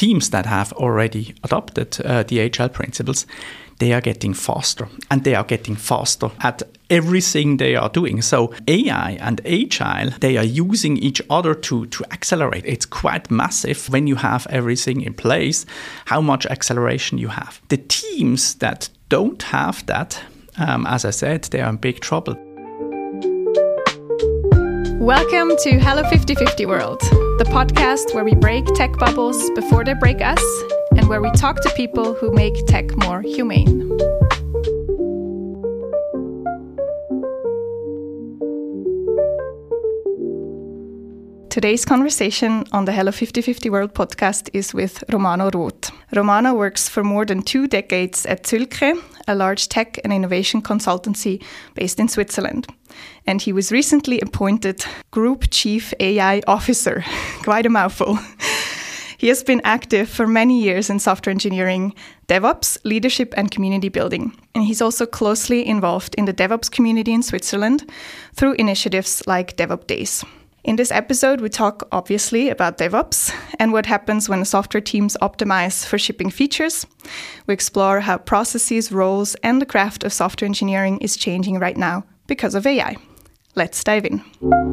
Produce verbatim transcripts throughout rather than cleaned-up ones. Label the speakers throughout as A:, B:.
A: teams that have already adopted uh, the Agile principles, they are getting faster, and they are getting faster at everything they are doing. So A I and Agile, they are using each other to, to accelerate. It's quite massive when you have everything in place, how much acceleration you have. The teams that don't have that, um, as I said, they are in big trouble.
B: Welcome to Hello fifty fifty World, the podcast where we break tech bubbles before they break us, and where we talk to people who make tech more humane. Today's conversation on the Hello fifty fifty World podcast is with Romano Roth. Romano works for more than two decades at Zülke, a large tech and innovation consultancy based in Switzerland. And he was recently appointed Group Chief A I Officer. Quite a mouthful. He has been active for many years in software engineering, DevOps, leadership and community building. And he's also closely involved in the DevOps community in Switzerland through initiatives like DevOps Days. In this episode, we talk obviously about DevOps and what happens when software teams optimize for shipping features. We explore how processes, roles, and the craft of software engineering is changing right now because of A I. Let's dive in.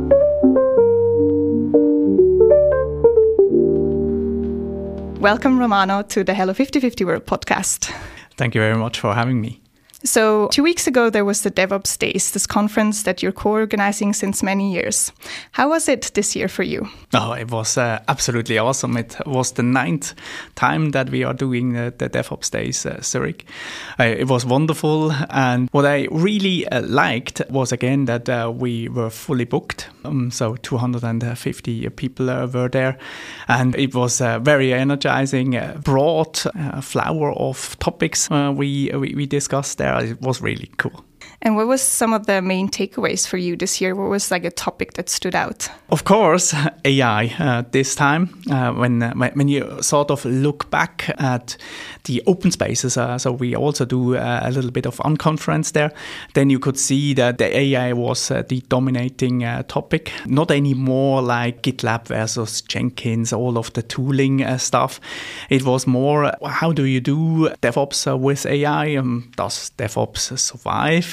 B: Welcome, Romano, to the Hello fifty fifty World podcast.
A: Thank you very much for having me.
B: So two weeks ago, there was the DevOps Days, this conference that you're co-organizing since many years. How was it this year for you?
A: Oh, it was uh, absolutely awesome. It was the ninth time that we are doing uh, the DevOps Days uh, Zurich. Uh, it was wonderful. And what I really uh, liked was, again, that uh, we were fully booked. Um, so two hundred fifty people uh, were there. And it was uh, very energizing, uh, broad uh, flower of topics uh, we, we, we discussed there. It was really cool.
B: And what was some of the main takeaways for you this year? What was like a topic that stood out?
A: Of course, A I uh, this time. Uh, when uh, when you sort of look back at the open spaces, uh, so we also do uh, a little bit of unconference there, then you could see that the A I was uh, the dominating uh, topic. Not anymore like GitLab versus Jenkins, all of the tooling uh, stuff. It was more, uh, how do you do DevOps uh, with A I? Um, does DevOps survive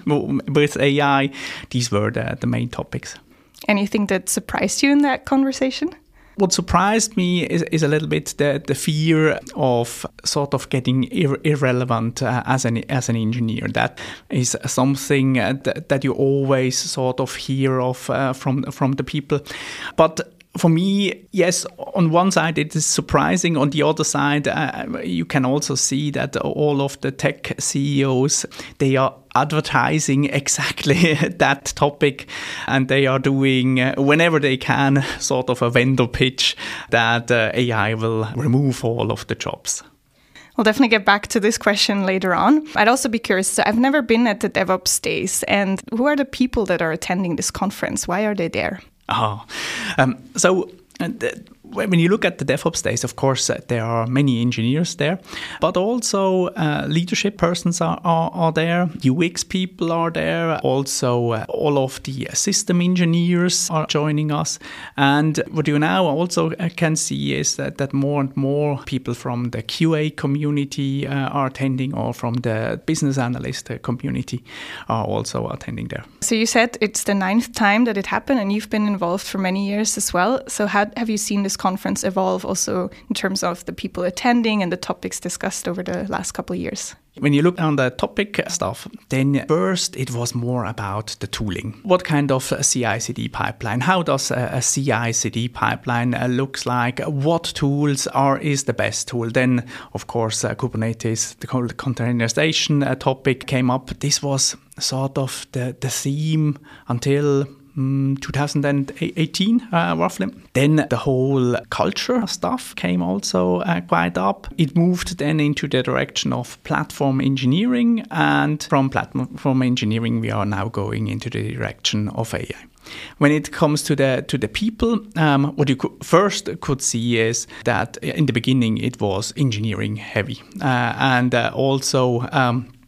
A: with A I? These were the, the main topics.
B: Anything that surprised you in that conversation?
A: What surprised me is, is a little bit the, the fear of sort of getting ir- irrelevant uh, as an as an engineer. That is something uh, th- that you always sort of hear of uh, from from the people. But for me, yes, on one side it is surprising. On the other side, uh, you can also see that all of the tech C E Os, they are advertising exactly that topic, and they are doing, uh, whenever they can, sort of a vendor pitch that uh, A I will remove all of the jobs.
B: We'll definitely get back to this question later on. I'd also be curious, so I've never been at the DevOps Days, and who are the people that are attending this conference? Why are they there?
A: Oh, um, so uh, the, when you look at the DevOps Days, of course, uh, there are many engineers there, but also uh, leadership persons are, are, are there, U X people are there, also uh, all of the system engineers are joining us. And what you now also uh, can see is that, that more and more people from the Q A community uh, are attending, or from the business analyst uh, community are also attending there.
B: So you said it's the ninth time that it happened, and you've been involved for many years as well. So how have you seen this conference evolve also in terms of the people attending and the topics discussed over the last couple of years?
A: When you look on the topic stuff, then first it was more about the tooling. What kind of C I C D pipeline? How does a C I C D pipeline looks like? What tools are is the best tool? Then, of course, uh, Kubernetes, the containerization uh, topic came up. This was sort of the, the theme until Um, two thousand eighteen, uh, roughly. Then the whole culture stuff came also uh, quite up. It moved then into the direction of platform engineering, and from platform engineering we are now going into the direction of A I. When it comes to the to the people, um, what you could, first could see is that in the beginning it was engineering heavy, uh, and uh, also um,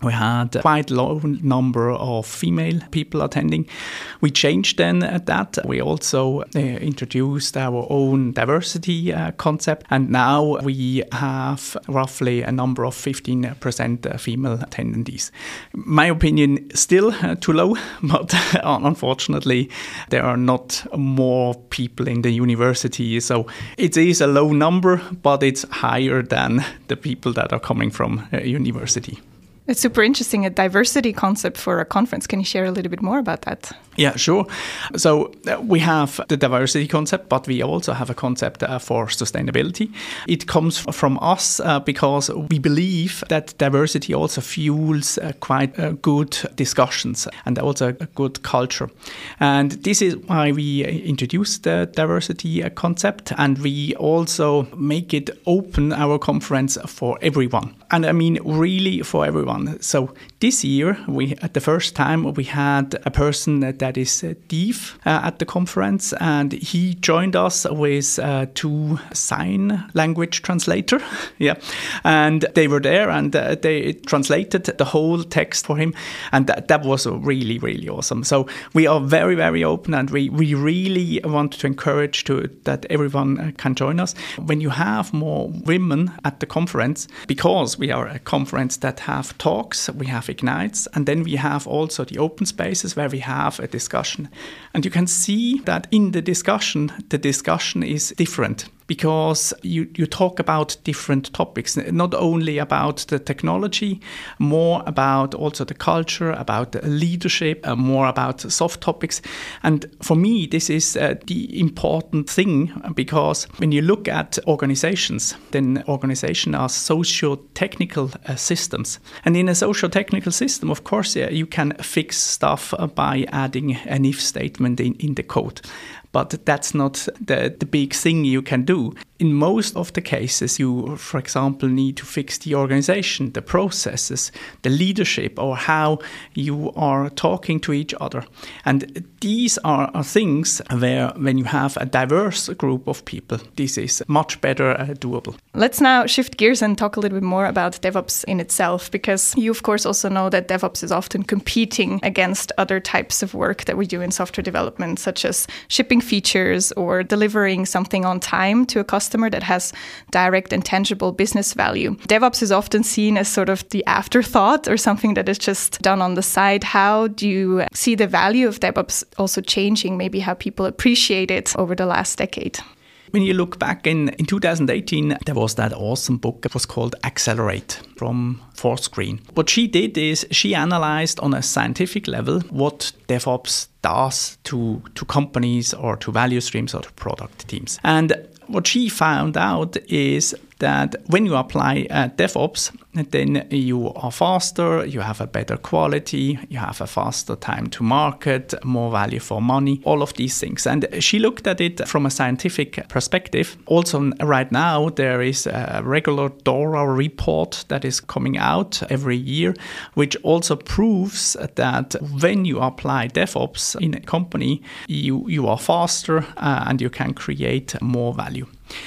A: we had quite a low number of female people attending. We changed then at that. We also uh, introduced our own diversity uh, concept, and now we have roughly a number of fifteen percent female attendees. My opinion, still uh, too low, but unfortunately there are not more people in the university, so it is a low number, but it's higher than the people that are coming from uh, university.
B: It's super interesting, a diversity concept for a conference. Can you share a little bit more about that?
A: Yeah, sure. So uh, we have the diversity concept, but we also have a concept uh, for sustainability. It comes from us uh, because we believe that diversity also fuels uh, quite uh, good discussions and also a good culture. And this is why we introduced the diversity uh, concept, and we also make it open, our conference, for everyone. And I mean really for everyone. So this year, we at the first time, we had a person that is uh, deaf uh, at the conference, and he joined us with uh, two sign language translator. yeah, and they were there, and uh, they translated the whole text for him, and that, that was really, really awesome. So we are very, very open, and we, we really want to encourage to that everyone uh, can join us. When you have more women at the conference, because we are a conference that have talks, we have ignites, and then we have also the open spaces where we have a discussion. And you can see that in the discussion, the discussion is different, because you, you talk about different topics, not only about the technology, more about also the culture, about the leadership, uh, more about soft topics. And for me, this is uh, the important thing, because when you look at organizations, then organizations are socio-technical uh, systems. And in a socio-technical system, of course, yeah, you can fix stuff uh, by adding an if statement in, in the code. But that's not the, the big thing you can do. In most of the cases, you, for example, need to fix the organization, the processes, the leadership, or how you are talking to each other. And these are, are things where, when you have a diverse group of people, this is much better uh, doable.
B: Let's now shift gears and talk a little bit more about DevOps in itself, because you, of course, also know that DevOps is often competing against other types of work that we do in software development, such as shipping features or delivering something on time to a customer that has direct and tangible business value. DevOps is often seen as sort of the afterthought or something that is just done on the side. How do you see the value of DevOps also changing, maybe how people appreciate it over the last decade?
A: When you look back in, in two thousand eighteen, there was that awesome book that was called Accelerate from Fourscreen. What she did is she analyzed on a scientific level what DevOps does to, to companies or to value streams or to product teams. And what she found out is that when you apply uh, DevOps, then you are faster, you have a better quality, you have a faster time to market, more value for money, all of these things. And she looked at it from a scientific perspective. Also, right now, there is a regular DORA report that is coming out every year, which also proves that when you apply DevOps in a company, you, you are faster uh, and you can create more value.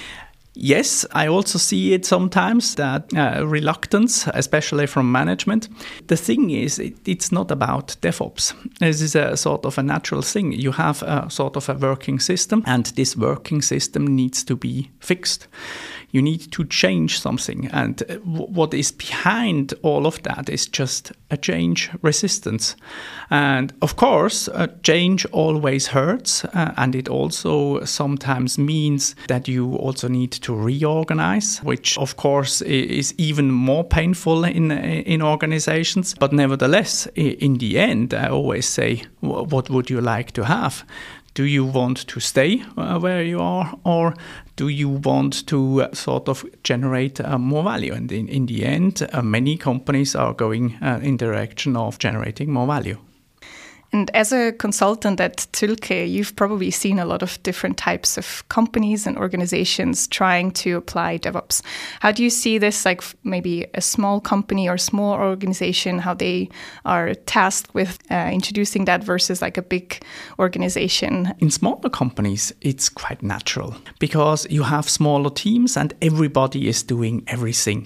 A: Yes, I also see it sometimes, that uh, reluctance, especially from management. The thing is, it, it's not about DevOps. This is a sort of a natural thing. You have a sort of a working system, and this working system needs to be fixed. You need to change something. And w- what is behind all of that is just a change resistance. And of course, uh, change always hurts. Uh, and it also sometimes means that you also need to reorganize, which of course is even more painful in, in organizations. But nevertheless, in the end, I always say, what would you like to have? Do you want to stay uh, where you are, or do you want to uh, sort of generate uh, more value? And in, in the end, uh, many companies are going uh, in the direction of generating more value.
B: And as a consultant at Zülke, you've probably seen a lot of different types of companies and organizations trying to apply DevOps. How do you see this, like maybe a small company or small organization, how they are tasked with uh, introducing that versus like a big organization?
A: In smaller companies, it's quite natural because you have smaller teams and everybody is doing everything, which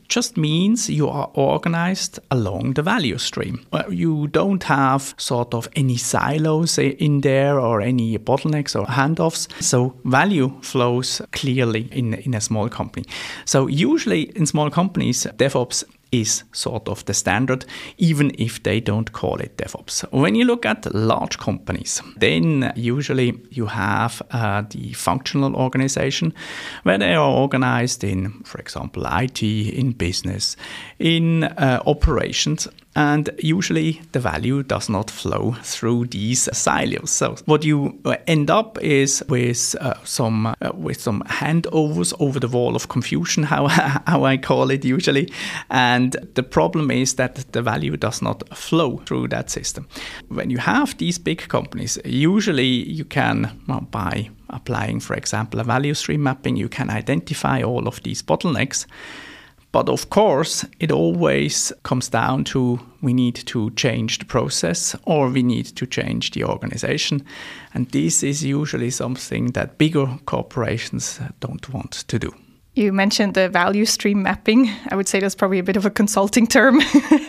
A: just means you are organized along the value stream. You don't have sort of any silos in there or any bottlenecks or handoffs. So value flows clearly in, in a small company. So usually in small companies, DevOps is sort of the standard, even if they don't call it DevOps. When you look at large companies, then usually you have uh, the functional organization where they are organized in, for example, I T, in business, in uh, operations. And usually the value does not flow through these silos. So what you end up is with uh, some uh, with some handovers over the wall of confusion, how how I call it usually. And the problem is that the value does not flow through that system. When you have these big companies, usually you can, well, by applying, for example, a value stream mapping, you can identify all of these bottlenecks. But of course, it always comes down to we need to change the process or we need to change the organization. And this is usually something that bigger corporations don't want to do.
B: You mentioned the value stream mapping. I would say that's probably a bit of a consulting term.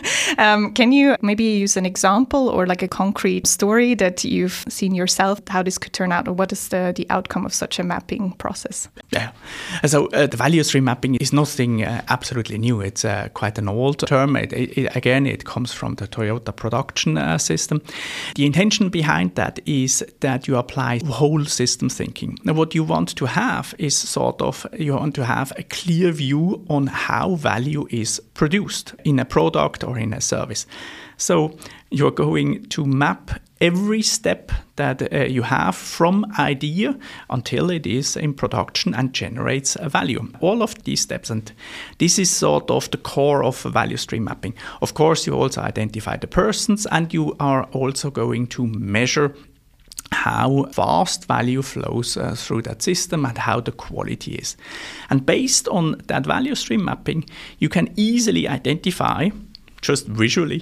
B: um, can you maybe use an example or like a concrete story that you've seen yourself, how this could turn out, or what is the, the outcome of such a mapping process?
A: Yeah. So uh, the value stream mapping is nothing uh, absolutely new. It's uh, quite an old term. It, it, again, it comes from the Toyota production uh, system. The intention behind that is that you apply whole system thinking. Now, what you want to have is sort of, you want to have have a clear view on how value is produced in a product or in a service. So you're going to map every step that uh, you have from idea until it is in production and generates a value. All of these steps, and this is sort of the core of value stream mapping. Of course, you also identify the persons, and you are also going to measure how fast value flows uh, through that system and how the quality is. And based on that value stream mapping, you can easily identify, just visually,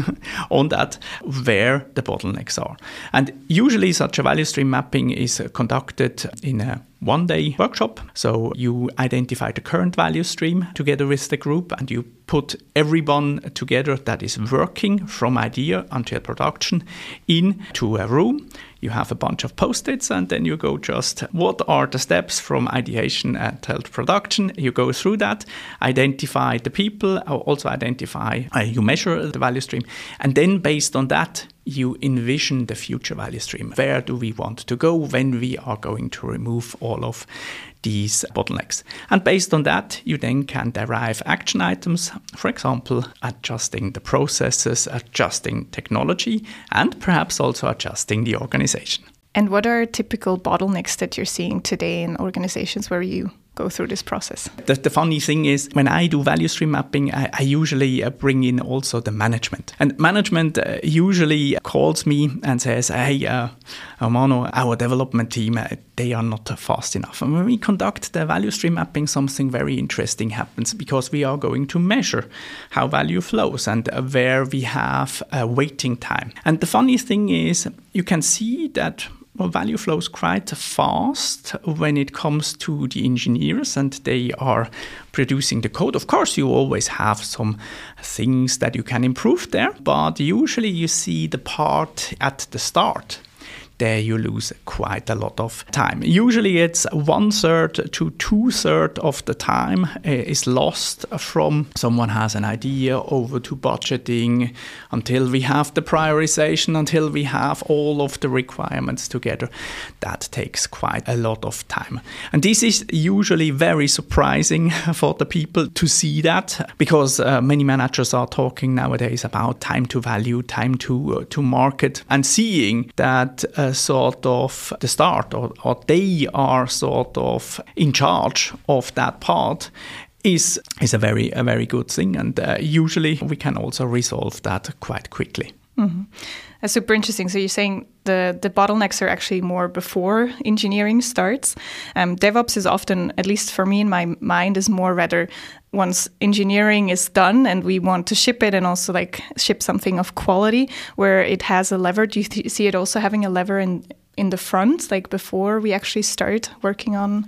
A: on that, where the bottlenecks are. And usually such a value stream mapping is uh, conducted in a one-day workshop. So you identify the current value stream together with the group and you put everyone together that is working from idea until production into a room. You have a bunch of post-its and then you go just, what are the steps from ideation until production? You go through that, identify the people, also identify, uh, you measure the value stream. And then based on that, you envision the future value stream. Where do we want to go when we are going to remove all of these bottlenecks? And based on that, you then can derive action items, for example, adjusting the processes, adjusting technology, and perhaps also adjusting the organization.
B: And what are typical bottlenecks that you're seeing today in organizations where you go through this process? The,
A: the funny thing is, when I do value stream mapping, I, I usually uh, bring in also the management. And management uh, usually calls me and says, hey, uh, Romano, our development team, uh, they are not uh, fast enough. And when we conduct the value stream mapping, something very interesting happens because we are going to measure how value flows and uh, where we have a waiting time. And the funny thing is, you can see that well, value flows quite fast when it comes to the engineers and they are producing the code. Of course, you always have some things that you can improve there, but usually you see the part at the start. There you lose quite a lot of time. Usually it's one third to two thirds of the time is lost from someone has an idea over to budgeting until we have the prioritization, until we have all of the requirements together. That takes quite a lot of time. And this is usually very surprising for the people to see that because uh, many managers are talking nowadays about time to value, time to, uh, to market, and seeing that uh, sort of the start or, or they are sort of in charge of that part is is a very a very good thing, and uh, usually we can also resolve that quite quickly.
B: Mm-hmm. That's super interesting. So you're saying the, the bottlenecks are actually more before engineering starts. Um, DevOps is often, at least for me in my mind, is more rather once engineering is done and we want to ship it and also like ship something of quality where it has a lever. Do you th- see it also having a lever in, in the front, like before we actually start working on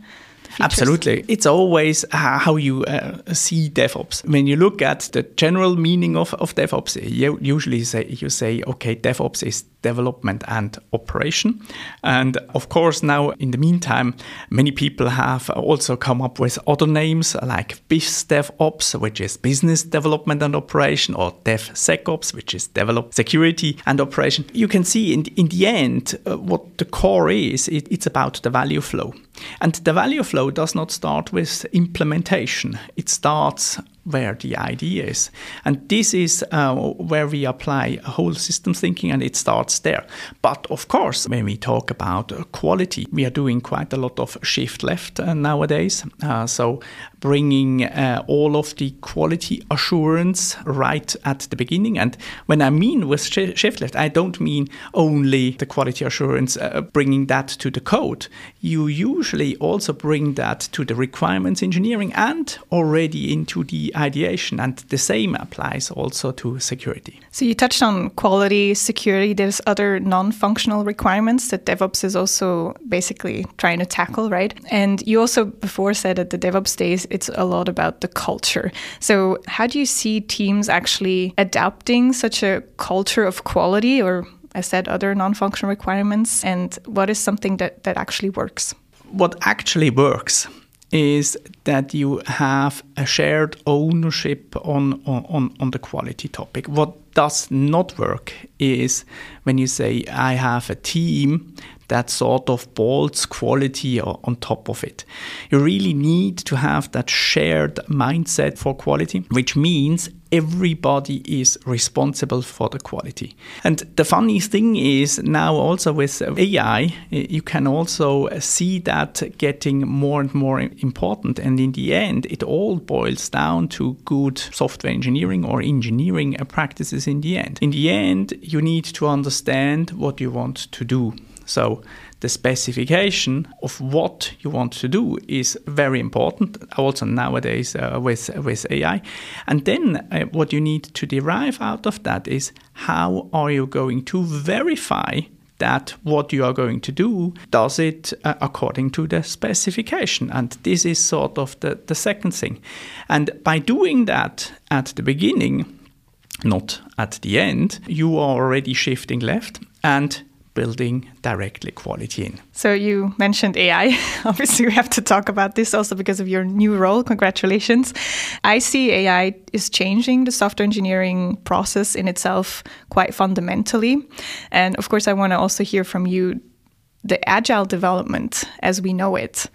A: Absolutely. It's always how you uh, see DevOps. When you look at the general meaning of, of DevOps, you usually say, you say, okay, DevOps is development and operation. And of course, now in the meantime, many people have also come up with other names like BizDevOps, which is business development and operation, or DevSecOps, which is develop security and operation. You can see in, in the end, uh, what the core is, it, it's about the value flow. And the value flow does not start with implementation. It starts where the idea is. And this is uh, where we apply whole systems thinking, and it starts there. But of course, when we talk about uh, quality, we are doing quite a lot of shift left uh, nowadays. Uh, so bringing uh, all of the quality assurance right at the beginning. And when I mean with sh- shift left, I don't mean only the quality assurance, uh, bringing that to the code. You usually also bring that to the requirements engineering and already into the ideation, and the same applies also to security.
B: So you touched on quality, security. There's other non-functional requirements that DevOps is also basically trying to tackle, right? And you also before said at the DevOps days, it's a lot about the culture. So how do you see teams actually adapting such a culture of quality, or as said, other non-functional requirements, and what is something that, that actually works?
A: What actually works is that you have a shared ownership on, on, on the quality topic. What does not work is when you say, I have a team that sort of bolts quality on top of it. You really need to have that shared mindset for quality, which means everybody is responsible for the quality. And the funny thing is now also with A I, you can also see that getting more and more important. And in the end, it all boils down to good software engineering or engineering practices in the end. In the end, you need to understand what you want to do. So the specification of what you want to do is very important, also nowadays uh, with, with A I. And then uh, what you need to derive out of that is how are you going to verify that what you are going to do, does it uh, according to the specification? And this is sort of the, the second thing. And by doing that at the beginning, not at the end, you are already shifting left and building directly quality in.
B: So you mentioned A I. Obviously, we have to talk about this also because of your new role. Congratulations. I see A I is changing the software engineering process in itself quite fundamentally. And of course, I want to also hear from you the agile development as we know it.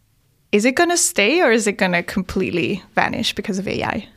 B: Is it going to stay, or is it going to completely vanish because of A I?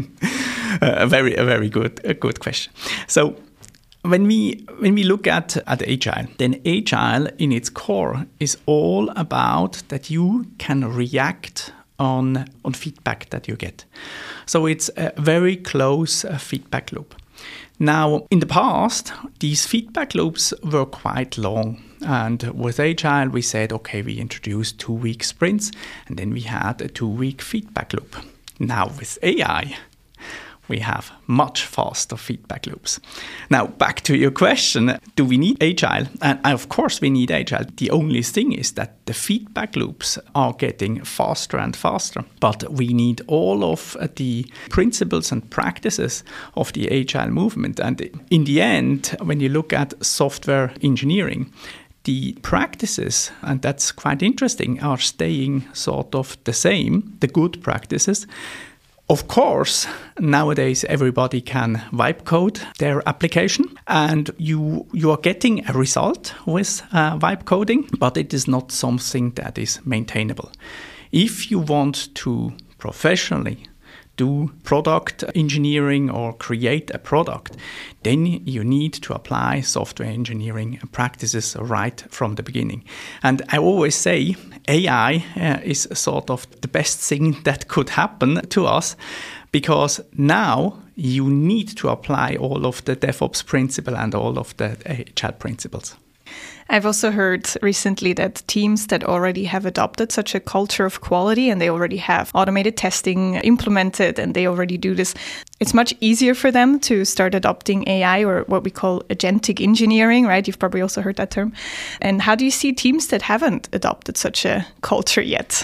A: a very, a very good, a good question. So When we when we look at, at Agile, then Agile in its core is all about that you can react on, on feedback that you get. So it's a very close uh, feedback loop. Now, in the past, these feedback loops were quite long. And with Agile, we said, okay, we introduced two-week sprints, and then we had a two-week feedback loop. Now, with A I, we have much faster feedback loops. Now, back to your question, do we need Agile? And of course we need Agile. The only thing is that the feedback loops are getting faster and faster. But we need all of the principles and practices of the Agile movement. And in the end, when you look at software engineering, the practices, and that's quite interesting, are staying sort of the same, the good practices. Of course, nowadays everybody can vibe code their application, and you you are getting a result with uh, vibe coding, but it is not something that is maintainable. If you want to professionally do product engineering or create a product, then you need to apply software engineering practices right from the beginning. And I always say A I uh, is sort of the best thing that could happen to us, because now you need to apply all of the DevOps principle and all of the Agile principles.
B: I've also heard recently that teams that already have adopted such a culture of quality and they already have automated testing implemented and they already do this, it's much easier for them to start adopting A I or what we call agentic engineering, right? You've probably also heard that term. And how do you see teams that haven't adopted such a culture yet?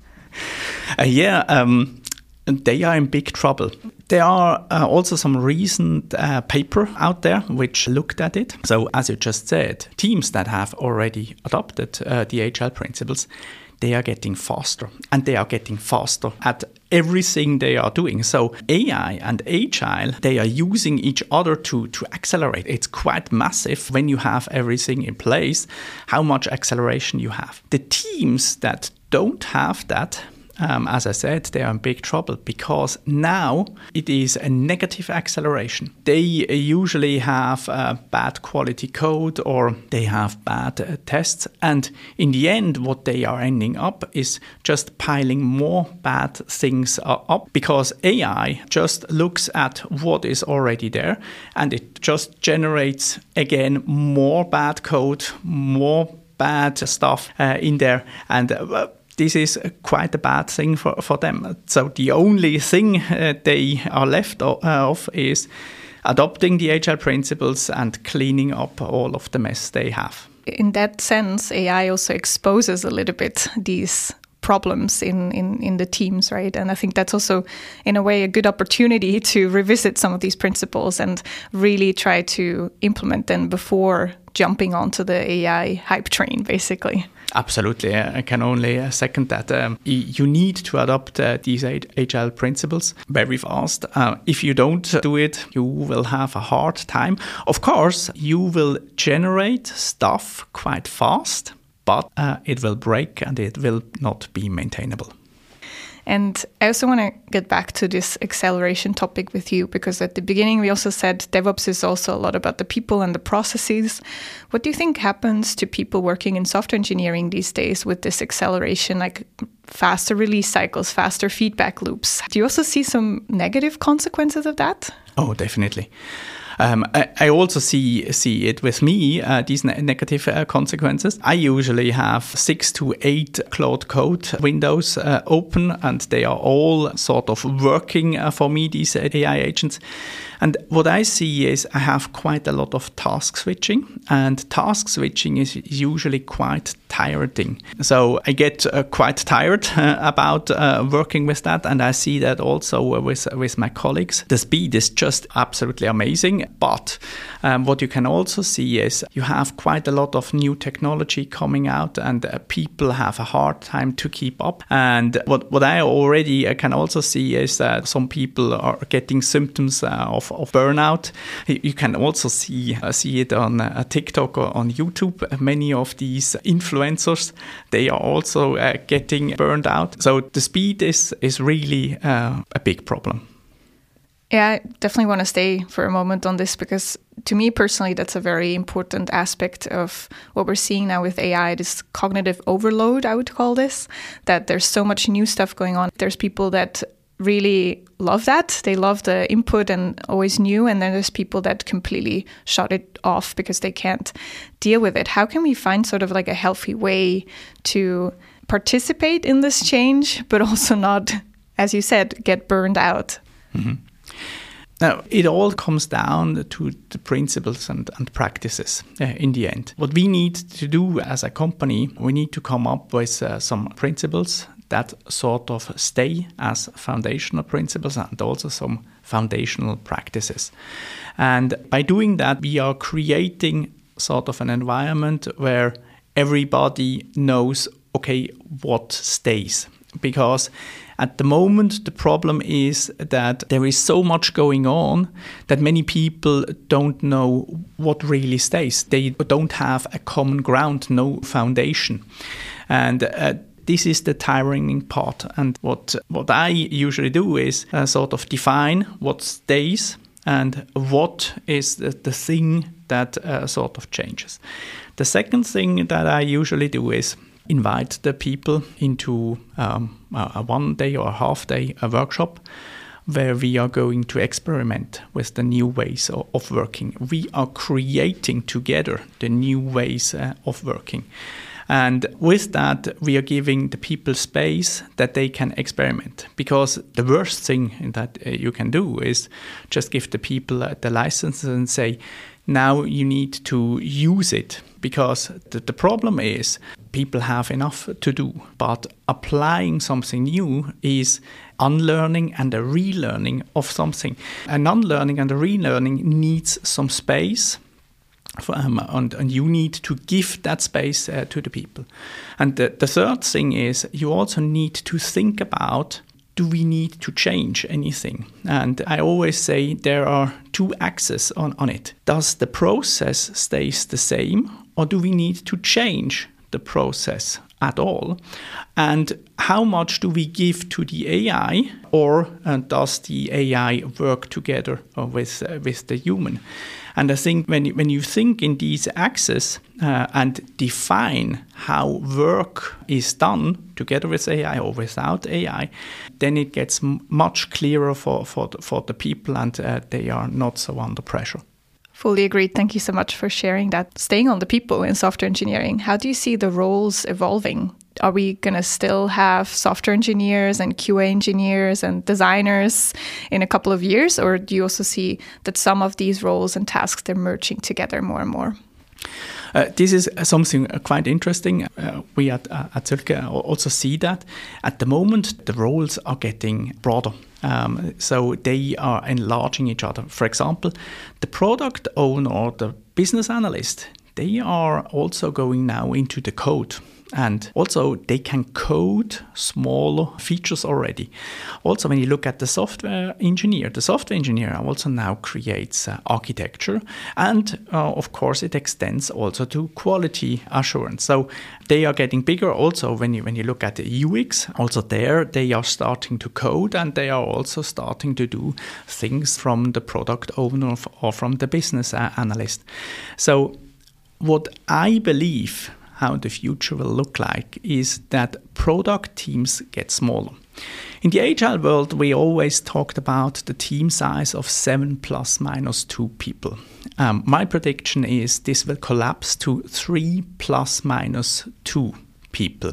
A: Uh, yeah, um, they are in big trouble. There are uh, also some recent uh, paper out there which looked at it. So as you just said, teams that have already adopted uh, the Agile principles, they are getting faster and they are getting faster at everything they are doing. So A I and Agile, they are using each other to, to accelerate. It's quite massive when you have everything in place, how much acceleration you have. The teams that don't have that, Um, as I said, they are in big trouble because now it is a negative acceleration. They usually have uh, bad quality code or they have bad uh, tests. And in the end, what they are ending up is just piling more bad things uh, up because A I just looks at what is already there and it just generates, again, more bad code, more bad stuff uh, in there. And uh, This is quite a bad thing for, for them. So the only thing uh, they are left of, uh, of is adopting the Agile principles and cleaning up all of the mess they have.
B: In that sense, A I also exposes a little bit these problems in, in, in the teams, right? And I think that's also, in a way, a good opportunity to revisit some of these principles and really try to implement them before jumping onto the A I hype train, basically.
A: Absolutely. I can only uh, second that. Um, you need to adopt uh, these Agile principles very fast. Uh, if you don't do it, you will have a hard time. Of course, you will generate stuff quite fast, but uh, it will break and it will not be maintainable.
B: And I also want to get back to this acceleration topic with you, because at the beginning we also said DevOps is also a lot about the people and the processes. What do you think happens to people working in software engineering these days with this acceleration, like faster release cycles, faster feedback loops? Do you also see some negative consequences of that?
A: Oh, definitely. Um, I, I also see see it with me, uh, these ne- negative uh, consequences. I usually have six to eight Claude Code windows uh, open, and they are all sort of working uh, for me, these A I agents. And what I see is I have quite a lot of task switching, and task switching is usually quite tiring. So I get uh, quite tired uh, about uh, working with that, and I see that also with with my colleagues. The speed is just absolutely amazing, but um, what you can also see is you have quite a lot of new technology coming out, and uh, people have a hard time to keep up. And what, what I already uh, can also see is that some people are getting symptoms uh, of of burnout. You can also see uh, see it on uh, TikTok or on YouTube. Many of these influencers, they are also uh, getting burned out. So the speed is is really uh, a big problem.
B: Yeah, I definitely want to stay for a moment on this, because to me personally, that's a very important aspect of what we're seeing now with A I, this cognitive overload, I would call this, that there's so much new stuff going on. There's people that really love that. They love the input and always new. And then there's people that completely shut it off because they can't deal with it. How can we find sort of like a healthy way to participate in this change, but also not, as you said, get burned out?
A: Mm-hmm. Now, it all comes down to the principles and, and practices uh, in the end. What we need to do as a company, we need to come up with uh, some principles that sort of stay as foundational principles and also some foundational practices. And by doing that, we are creating sort of an environment where everybody knows, okay, what stays. Because at the moment, the problem is that there is so much going on that many people don't know what really stays. They don't have a common ground, no foundation. And uh, this is the tiring part. And what what I usually do is uh, sort of define what stays and what is the, the thing that uh, sort of changes. The second thing that I usually do is invite the people into um, a one day or a half day a workshop where we are going to experiment with the new ways of, of working. We are creating together the new ways uh, of working. And with that, we are giving the people space that they can experiment. Because the worst thing that uh, you can do is just give the people uh, the license and say, now you need to use it. Because the, the problem is people have enough to do. But applying something new is unlearning and a relearning of something. An unlearning and a relearning needs some space. For, um, and, and you need to give that space uh, to the people. And the, the third thing is you also need to think about, do we need to change anything? And I always say there are two axes on, on it. Does the process stays the same, or do we need to change the process at all? And how much do we give to the A I, or uh, does the A I work together uh, with uh, with the human? And I think when you, when you think in these axes uh, and define how work is done together with A I or without A I, then it gets m- much clearer for, for, the, for the people, and uh, they are not so under pressure.
B: Fully agreed. Thank you so much for sharing that. Staying on the people in software engineering, how do you see the roles evolving? Are we going to still have software engineers and Q A engineers and designers in a couple of years? Or do you also see that some of these roles and tasks, they're merging together more and more?
A: Uh, this is something uh, quite interesting. Uh, we at, uh, at Zülke also see that. At the moment, the roles are getting broader. Um, so they are enlarging each other. For example, the product owner or the business analyst, they are also going now into the code. And also they can code smaller features already. Also, when you look at the software engineer, the software engineer also now creates uh, architecture. And uh, of course, it extends also to quality assurance. So they are getting bigger also when you, when you look at the U X. Also there, they are starting to code, and they are also starting to do things from the product owner or from the business uh, analyst. So what I believe how the future will look like is that product teams get smaller. In the agile world, we always talked about the team size of seven plus minus two people. Um, my prediction is this will collapse to three plus minus two people.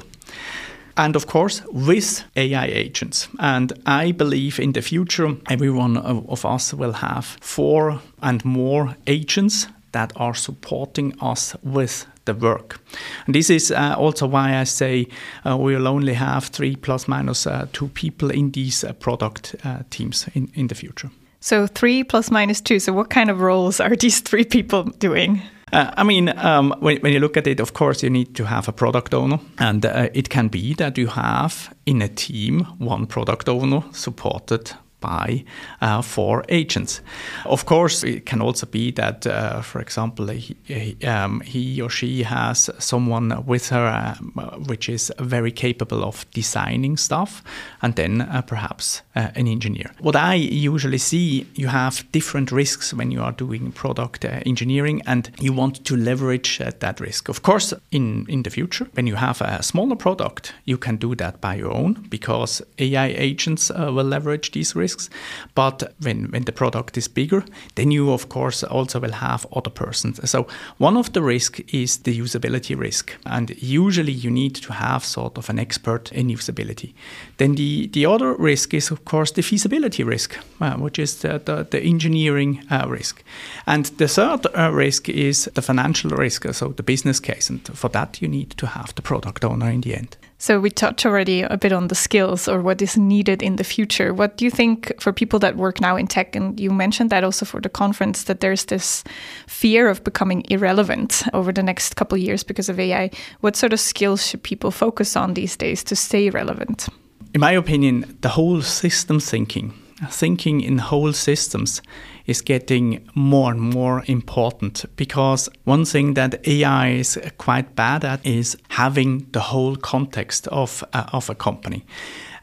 A: And of course, with A I agents. And I believe in the future, every one of, of us will have four and more agents that are supporting us with the work. And this is uh, also why I say uh, we will only have three plus minus uh, two people in these uh, product uh, teams in, in the future.
B: So three plus minus two. So what kind of roles are these three people doing?
A: Uh, I mean, um, when, when you look at it, of course, you need to have a product owner. And uh, it can be that you have in a team one product owner supported by uh, four agents. Of course, it can also be that, uh, for example, he, he, um, he or she has someone with her um, which is very capable of designing stuff, and then uh, perhaps uh, an engineer. What I usually see, you have different risks when you are doing product uh, engineering, and you want to leverage uh, that risk. Of course, in, in the future, when you have a smaller product, you can do that by your own, because A I agents uh, will leverage these risks. But when, when the product is bigger, then you, of course, also will have other persons. So one of the risks is the usability risk. And usually you need to have sort of an expert in usability. Then the, the other risk is, of course, the feasibility risk, uh, which is the, the, the engineering uh, risk. And the third uh, risk is the financial risk, so the business case. And for that, you need to have the product owner in the end.
B: So we touched already a bit on the skills or what is needed in the future. What do you think for people that work now in tech, and you mentioned that also for the conference, that there's this fear of becoming irrelevant over the next couple of years because of A I. What sort of skills should people focus on these days to stay relevant?
A: In my opinion, the whole system thinking, thinking in whole systems is getting more and more important, because one thing that A I is quite bad at is having the whole context of uh, of a company.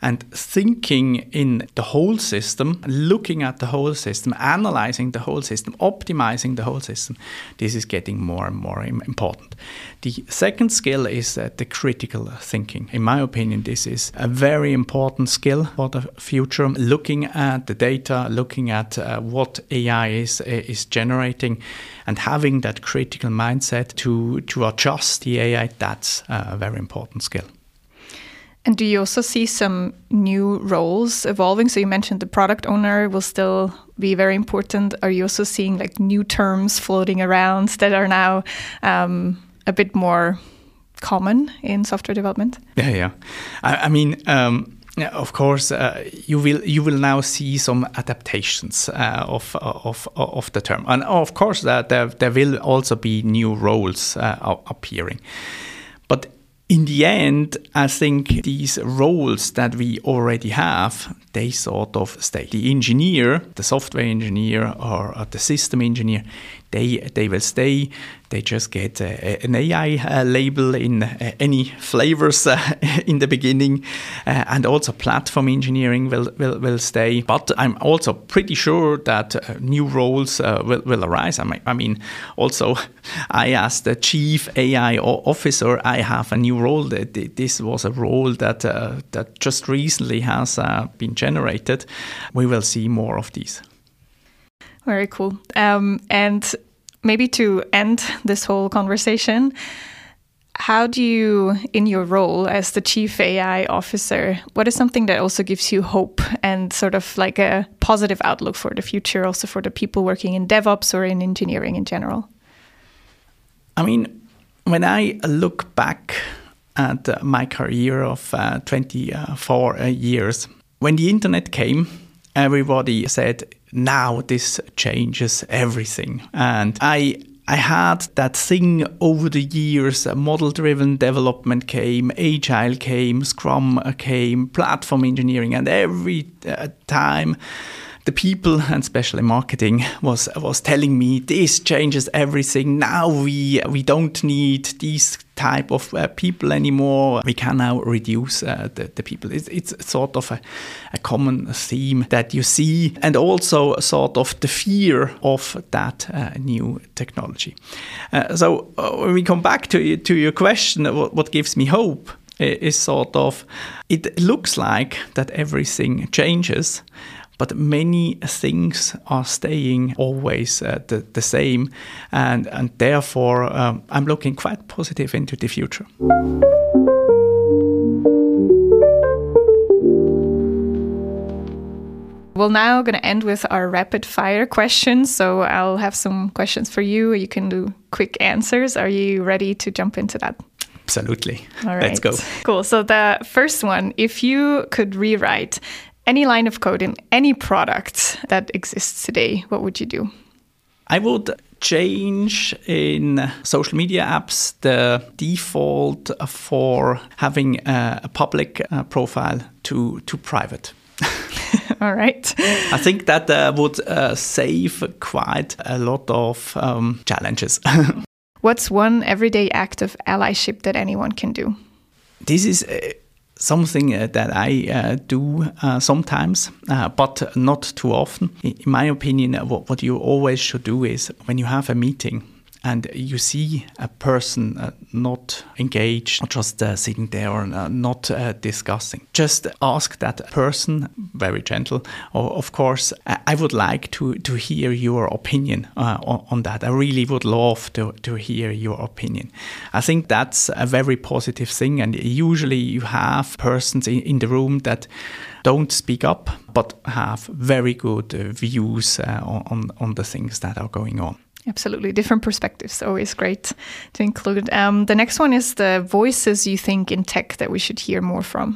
A: And thinking in the whole system, looking at the whole system, analyzing the whole system, optimizing the whole system, this is getting more and more important. The second skill is uh, the critical thinking. In my opinion, this is a very important skill for the future. Looking at the data, looking at uh, what A I is is generating, and having that critical mindset to, to adjust the A I, that's a very important skill.
B: And do you also see some new roles evolving? So you mentioned the product owner will still be very important. Are you also seeing like new terms floating around that are now um, a bit more common in software development?
A: Yeah, yeah. I, I mean, um, yeah, of course, uh, you will you will now see some adaptations uh, of of of the term, and of course, uh, there there will also be new roles uh, appearing, but. In the end, I think these roles that we already have, they sort of stay. The engineer, the software engineer or, or the system engineer, they they will stay. They just get a, an A I uh, label in uh, any flavors uh, in the beginning. Uh, and also platform engineering will, will, will stay. But I'm also pretty sure that uh, new roles uh, will, will arise. I mean, I mean, also, I as the chief A I officer, I have a new role. This was a role that, uh, that just recently has uh, been generated. We will see more of these.
B: Very cool. Um, and maybe to end this whole conversation, how do you, in your role as the Chief A I Officer, what is something that also gives you hope and sort of like a positive outlook for the future, also for the people working in DevOps or in engineering in general?
A: I mean, when I look back at uh, my career of uh, twenty-four uh, years, when the internet came, everybody said, now this changes everything. And I I had that thing over the years, uh, model-driven development came, Agile came, Scrum came, platform engineering, and every uh, time the people, and especially marketing, was was telling me this changes everything. Now we we don't need these type of uh, people anymore. We can now reduce uh, the, the people. It's, it's sort of a, a common theme that you see, and also sort of the fear of that uh, new technology. Uh, so uh, when we come back to, to your question, what, what gives me hope is sort of, it looks like that everything changes, but many things are staying always uh, the, the same. And, and therefore, um, I'm looking quite positive into the future.
B: We're now going to end with our rapid fire questions. So I'll have some questions for you. You can do quick answers. Are you ready to jump into that?
A: Absolutely.
B: All right.
A: Let's go.
B: Cool. So the first one, if you could rewrite any line of code in any product that exists today, what would you do?
A: I would change in social media apps the default for having a, a public uh, profile to, to private.
B: All right.
A: I think that uh, would uh, save quite a lot of um, challenges.
B: What's one everyday act of allyship that anyone can do?
A: This is uh, something uh, that I uh, do uh, sometimes, uh, but not too often. In my opinion, uh, what, what you always should do is when you have a meeting and you see a person uh, not engaged, just uh, sitting there and uh, not uh, discussing, just ask that person, very gentle, or of course, I would like to, to hear your opinion uh, on, on that. I really would love to, to hear your opinion. I think that's a very positive thing, and usually you have persons in, in the room that don't speak up, but have very good uh, views uh, on, on the things that are going on.
B: Absolutely. Different perspectives. Always great to include. Um, the next one is the voices you think in tech that we should hear more from.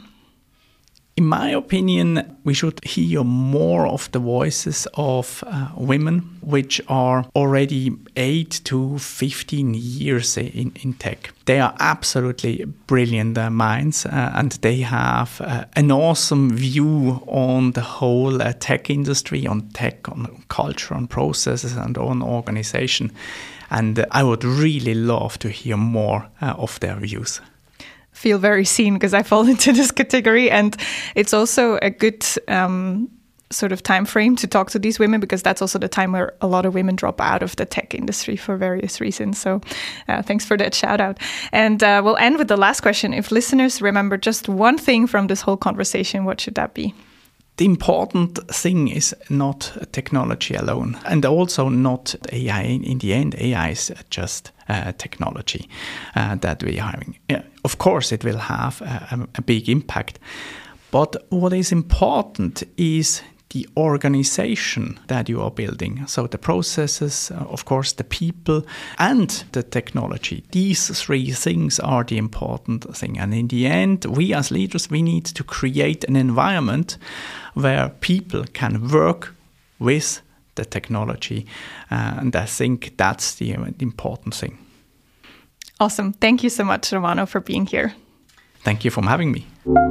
A: In my opinion, we should hear more of the voices of uh, women, which are already eight to fifteen years in, in tech. They are absolutely brilliant uh, minds, uh, and they have uh, an awesome view on the whole uh, tech industry, on tech, on culture, on processes, and on organization. And uh, I would really love to hear more uh, of their views.
B: feel very seen because I fall into this category. And it's also a good um, sort of time frame to talk to these women, because that's also the time where a lot of women drop out of the tech industry for various reasons. So uh, thanks for that shout out. And uh, we'll end with the last question. If listeners remember just one thing from this whole conversation, what should that be?
A: The important thing is not technology alone, and also not A I. In the end, A I is just uh, technology uh, that we are having. Yeah, of course, it will have a, a big impact. But what is important is the organization that you are building. So the processes, uh, of course, the people and the technology. These three things are the important thing. And in the end, we as leaders, we need to create an environment where people can work with the technology. Uh, and I think that's the, uh, the important thing.
B: Awesome. Thank you so much, Romano, for being here.
A: Thank you for having me.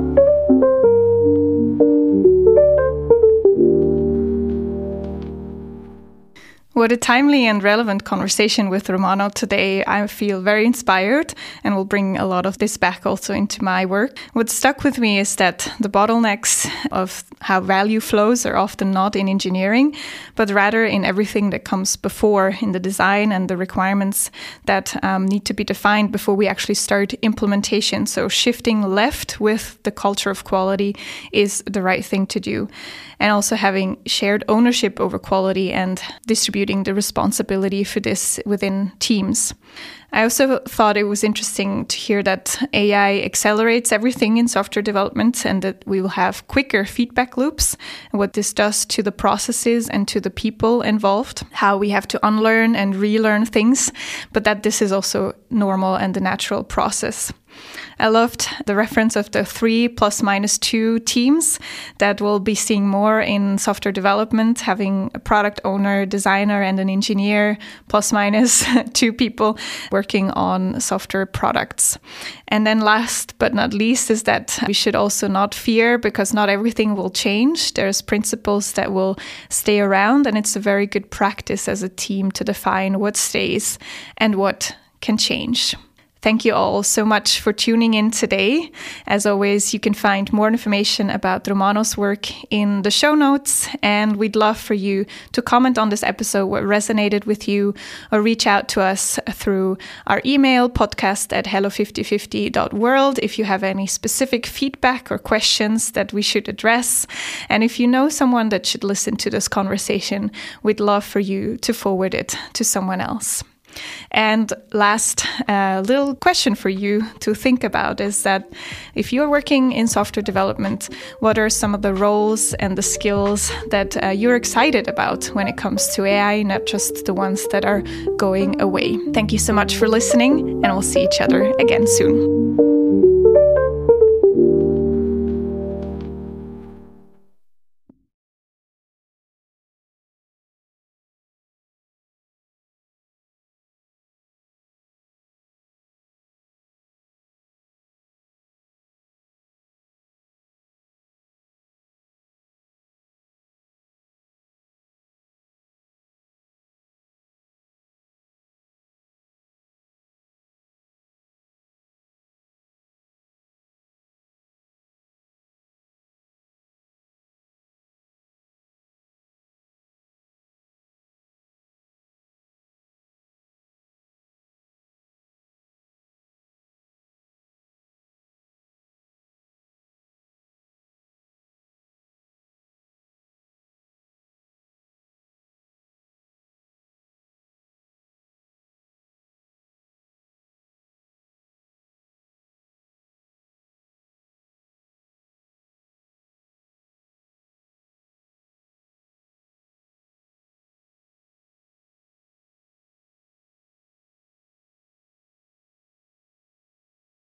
B: What a timely and relevant conversation with Romano today. I feel very inspired and will bring a lot of this back also into my work. What stuck with me is that the bottlenecks of how value flows are often not in engineering, but rather in everything that comes before, in the design and the requirements that um, need to be defined before we actually start implementation. So shifting left with the culture of quality is the right thing to do. And also having shared ownership over quality and distributing the responsibility for this within teams. I also thought it was interesting to hear that A I accelerates everything in software development and that we will have quicker feedback loops, and what this does to the processes and to the people involved, how we have to unlearn and relearn things, but that this is also normal and the natural process. I loved the reference of the three plus minus two teams that we'll be seeing more in software development, having a product owner, designer, and an engineer, plus minus two people working on software products. And then last but not least is that we should also not fear, because not everything will change. There's principles that will stay around, and it's a very good practice as a team to define what stays and what can change. Thank you all so much for tuning in today. As always, you can find more information about Romano's work in the show notes, and we'd love for you to comment on this episode, what resonated with you, or reach out to us through our email, podcast at hello fifty fifty dot world, if you have any specific feedback or questions that we should address. And if you know someone that should listen to this conversation, we'd love for you to forward it to someone else. And last uh, little question for you to think about is that if you're working in software development, what are some of the roles and the skills that uh, you're excited about when it comes to A I, not just the ones that are going away? Thank you so much for listening, and we'll see each other again soon.